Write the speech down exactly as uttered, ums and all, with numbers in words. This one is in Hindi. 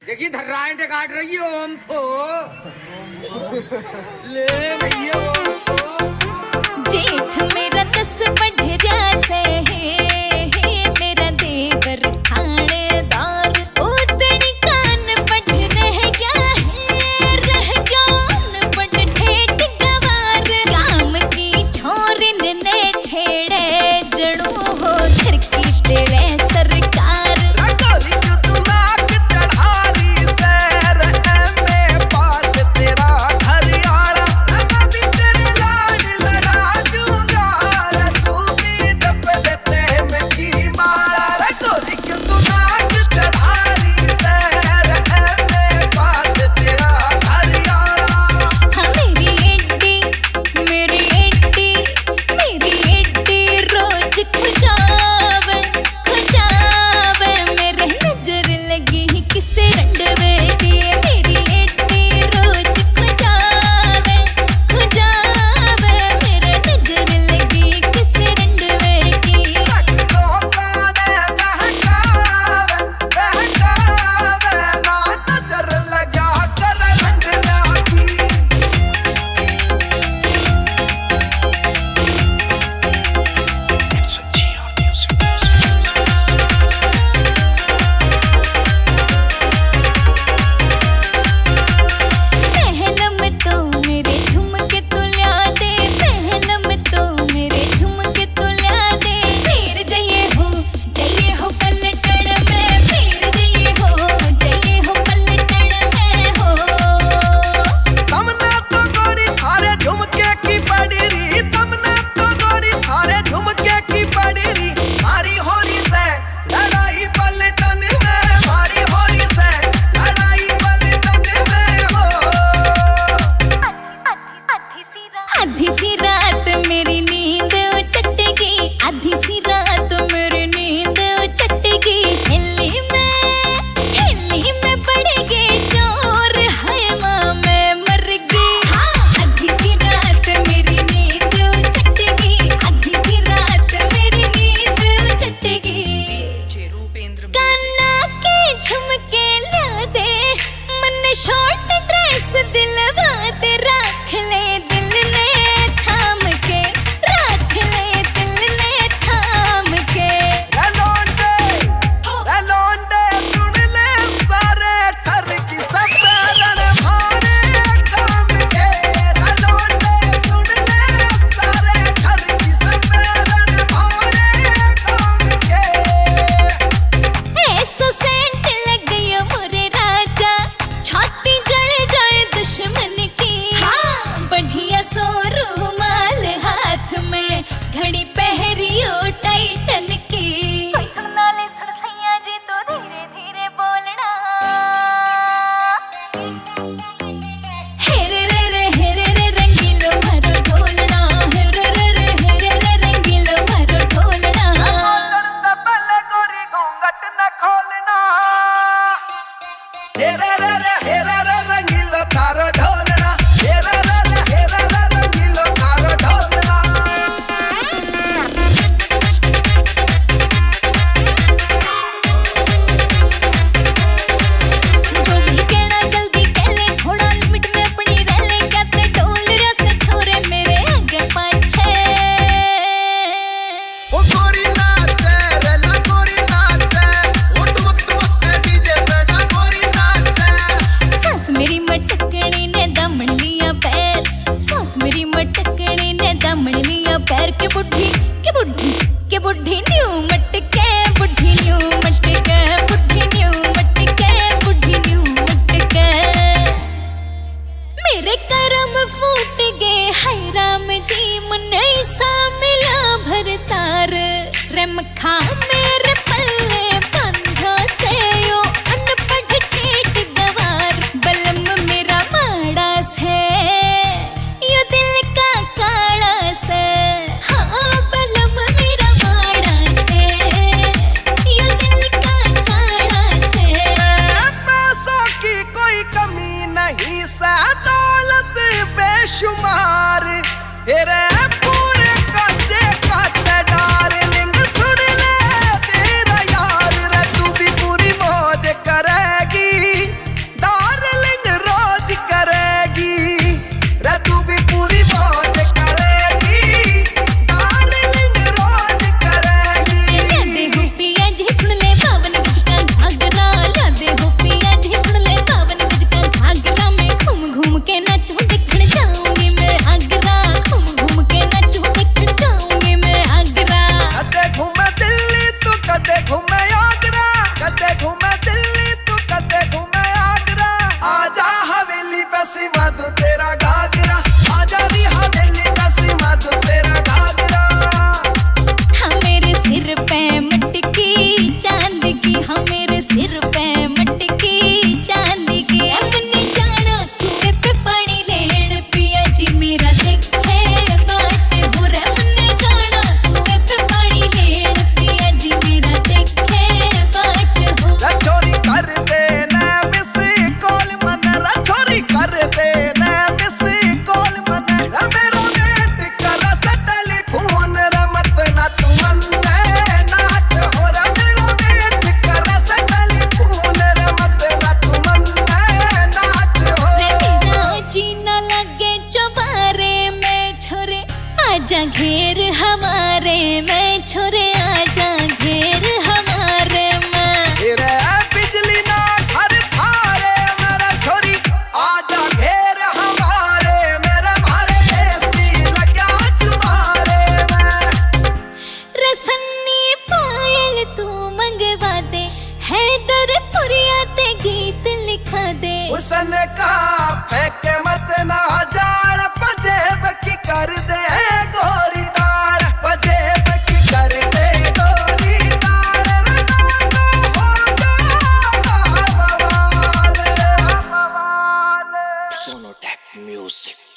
देखिए धर्राएं काट रही है ओम तो ले भैया ओम तो जेठ मेरा दस बढ़ रहा से है मेरा देवर थानेदार उतनी कान बढ़ रह गया है रह गया बढ़ ठेठ गवार काम की छोरिन ने छेड़े जड़ू हो धरकी तेरे सरकार आधी सी रात मेरी नींद चटेगी आधी सी रात मेरी नींद चटेगी हिल्ली में हिल्ली में पड़ेगी चोर है माँ मैं मर गई आधी सी रात मेरी नींद चटेगी आधी सी रात मेरी नींद चटेगी कान्ना के झुमके ला दे मन शॉर्ट ड्रेस दिलवा दे रख ले घड़ी पहरियो टाइटन की कोई सुनना ले सुन सैया जी तो धीरे धीरे बोलना हेरे रे रे हेरे रे रंगीलो भरो ढोलना हेरे रे रे हेरे रे रंगीलो भरो ढोलना करता पहले गोरी घूंघट न खोलना हेरे रे रे हेरे रे रंगीलो थारो ढोलना हेरे रे रे हेरे रे रंगीलो थारो ढोलना मेरी मटकनी ने दमन लिया पैर सास मेरी मटकनी ने दमन लिया पैर के बुढ़ी के बुढ़ी के बुढ़ी न्यू मटके बुढ़ी न्यू मटके बुढ़ी न्यू मटके बुढ़ी न्यू मटके मेरे करम फूट गए हाय राम जी मन ऐसा मिला भरतार रे मखा मेरे पल्ले बंधा से यो अनपढ़ ठेठ गवार बलम मेरा माड़ा से यो दिल का काला से हाँ बलम मेरा माड़ा से यो दिल का काला से पैसों की कोई कमी नहीं सा दौलत बेशुमार हेरे पूरे कच्चे काटे डार्लिंग सुन ले तेरा यार रे तू भी पूरी मौज करेगी हुसन का फेंक मत ना जाल पजेब की कर दे गोरी डाल पजेब की कर दे गोरी डाल Sonotech Music।